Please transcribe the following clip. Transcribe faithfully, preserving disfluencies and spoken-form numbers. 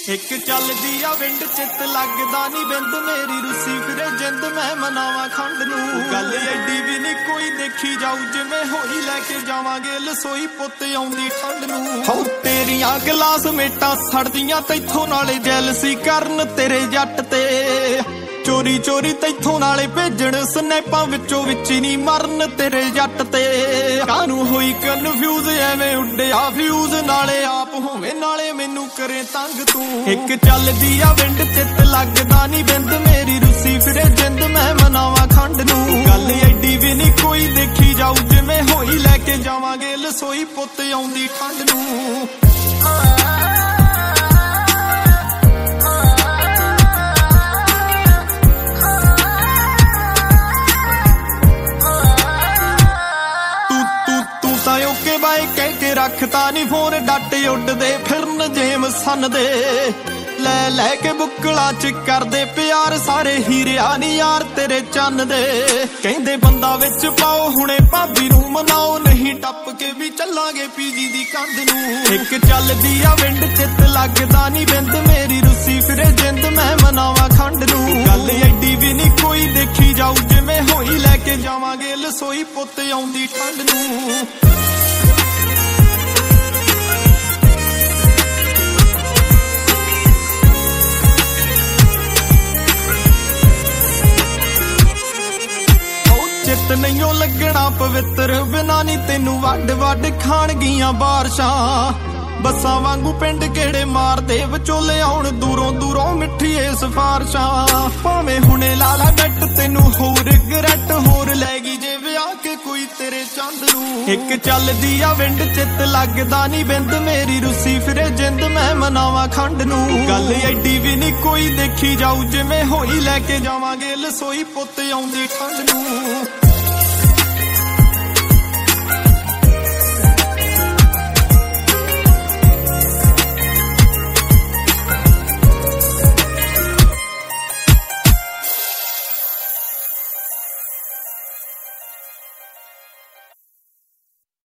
ਇੱਕ ਚੱਲਦੀ ਆ ਵਿੰਡ ਚਿੱਤ ਲੱਗਦਾ ਨੀ ਬਿੰਦ ਮੇਰੀ ਰੁੱਸੀ ਫਿਰੇ ਜਿੰਦ ਮੈਂ ਮਨਾਵਾਂ ਖੰਡ ਨੂੰ ਗੱਲ ਐਡੀ ਵੀ ਨੀ ਕੋਈ ਦੇਖੀ ਜਾਊ ਜਿਵੇਂ ਹੋਈ ਲੈ ਕੇ ਜਾਵਾਂਗੇ ਲਸੋਈ ਪੁੱਤ ਆਉਂਦੀ ਠੰਡ ਨੂੰ ਹੋ ਤੇਰੀਆਂ ਗਲਾਸ ਮੇਟਾਂ ਸੜਦੀਆਂ ਤੈਥੋਂ ਨਾਲੇ ਜੈਲਸੀ ਕਰਨ ਤੇਰੇ ਜੱਟ ਤੇ ਚੋਰੀ ਚੋਰੀ ਤੈਥੋਂ ਨਾਲੇ ਭੇਜਣ ਸਨੈਪਾਂ ਵਿੱਚੋਂ ਵਿੱਚ ਹੀ ਨਹੀਂ ਮਰਨ ਤੇਰੇ ਜੱਟ ਤੇ ਕਾਹਨੂੰ ਹੋਈ ਕਨਫਿਊਜ਼ ਐਵੇਂ ਉੱਡਿਆ ਫਿਊਜ਼ ਨਾਲੇ ਆਪ ਹੋਵੇਂ ਨਾਲੇ ਮੈਨੂੰ ਕਰੇ ਤੰਗ ਤੂੰ ਇੱਕ ਚੱਲਦੀ ਆ ਵਿੰਡ ਚਿੱਤ ਲੱਗਦਾ ਨੀ ਬਿੰਦ ਮੇਰੀ ਰੁੱਸੀ ਫਿਰੇ ਜਿੰਦ ਮੈਂ ਮਨਾਵਾਂ ਖੰਡ ਨੂੰ ਗੱਲ ਐਡੀ ਵੀ ਨੀ ਕੋਈ ਦੇਖੀ ਜਾਊ ਜਿਵੇਂ ਹੋਈ ਲੈ ਕੇ ਜਾਵਾਂਗੇ ਲਸੋਈ ਪੁੱਤ ਆਉਂਦੀ ਠੰਡ ਨੂੰ ਓਕੇ ਬਾਏ ਕਹਿ ਕੇ ਰੱਖਤਾ ਨੀ ਫੋਨ ਡੱਟ ਉੱਡਦੇ ਫਿਰਨ ਜੇਮ ਸੰਨ ਦੇ ਲੈ ਲੈ ਕੇ ਬੁੱਕਲਾ ਚ ਕਰਦੇ ਪਿਆਰ ਸਾਰੇ ਹੀਰਿਆ ਨੀ ਯਾਰ ਤੇਰੇ ਚੰਨ ਦੇ ਕਹਿੰਦੇ ਬੰਦਾ ਵਿੱਚ ਪਾਓ ਹੁਣੇ ਭਾਬੀ ਨੂੰ ਮਨਾਓ ਨਹੀਂ ਟੱਪ ਕੇ ਵੀ ਚੱਲਾਂਗੇ ਪੀਜੀ ਦੀ ਕੰਧ ਨੂੰ ਇੱਕ ਚੱਲਦੀ ਆ ਵਿੰਡ ਚਿੱਤ ਲੱਗਦਾ ਨੀ ਬਿੰਦ ਮੇਰੀ ਰੁੱਸੀ ਫਿਰੇ ਜਿੰਦ ਮੈਂ ਮਨਾਵਾਂ ਖੰਡ ਨੂੰ ਗੱਲ ਐਡੀ ਵੀ ਨੀ ਕੋਈ ਦੇਖੀ ਜਾਊ ਜਿਵੇਂ ਹੋਈ ਲੈ ਕੇ ਜਾਵਾਂਗੇ ਲਸੋਈ ਪੁੱਤ ਆਉਂਦੀ ਠੰਡ ਨੂੰ ਚਿੱਤ ਨਹੀਂਓ ਲੱਗਣਾ ਪਵਿੱਤਰ ਬਿਨਾਂ ਨੀ ਤੈਨੂੰ ਵੱਡ ਵੱਡ ਖਾਣਗੀਆਂ ਬਾਰਸ਼ਾਂ ਬੱਸਾਂ ਵਾਂਗੂ ਪਿੰਡ ਕਿਹੜੇ ਮਾਰਦੇ ਵਿਚੋਲੇ ਆਉਣ ਦੂਰੋਂ ਦੂਰੋਂ ਮਿੱਠੀਏ ਸਿਫਾਰਸ਼ਾਂ ਭਾਵੇਂ ਹੁਣੇ ਲਾਲਾ ਗੱਟ ਤੈਨੂੰ ਹੋਰ ਰਿਗਰੈਟ ਹੋਰ ਲੈ ਗਈ ਜੇ ਵਿਆਹ ਕੇ ਕੋਈ ਤੇਰੇ ਚੰਦ ਨੂੰ ਇੱਕ ਚੱਲਦੀ ਆ ਵਿੰਡ ਚਿੱਤ ਲੱਗਦਾ ਨੀ ਬਿੰਦ ਮੇਰੀ ਰੁੱਸੀ ਫਿਰੇ ਜਿੰਦ ਮੈਂ ਮਨਾਵਾਂ ਖੰਡ ਨੂੰ ਗੱਲ ਐਡੀ ਵੀ ਨੀ ਕੋਈ ਦੇਖੀ ਜਾਊ ਜਿਵੇਂ ਹੋਈ ਲੈ ਕੇ ਜਾਵਾਂਗੇ ਲਸੋਈ ਪੁੱਤ ਆਉਂਦੀ ਠੰਡ ਨੂੰ